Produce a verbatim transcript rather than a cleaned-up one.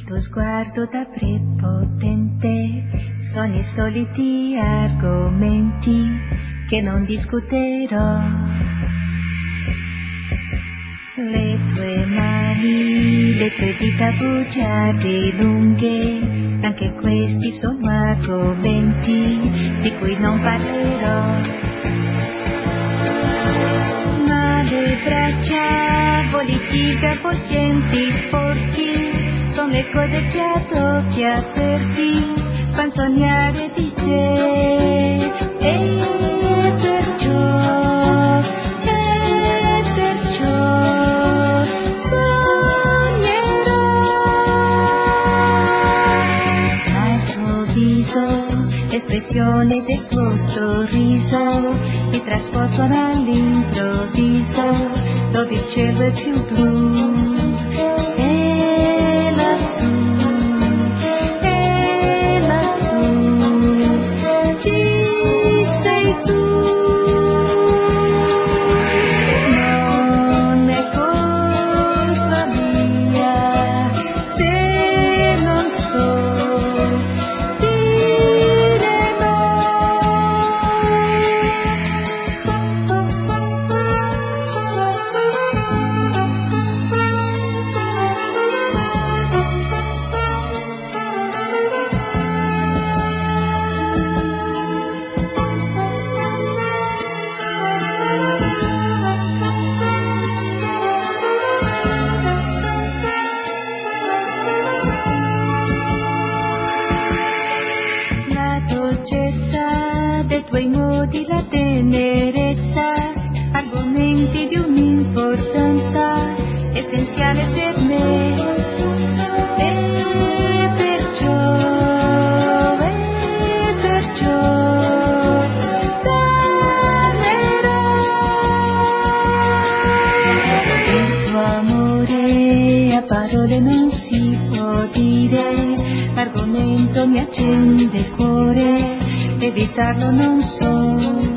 tuo sguardo da prepotente sono i soliti argomenti che non discuterò. Le tue mani, le tue dita bugiarde lunghe, anche questi sono argomenti di cui non parlerò. Ma le braccia volitive avvolgenti, forti, sono le cose che ad occhi aperti fan sognare di te. E perciò, e perciò sognerò. Ma il tuo viso, l'espressione del tuo sorriso mi trasportano all'improvviso dove il cielo è più blu. Dei tuoi modi, la tenerezza, argomenti di un'importanza essenziale per me. E perciò, e perciò t'amerò. Il tuo amore a parole non si può dire, l'argomento mi accende il cuore, evitarlo non so.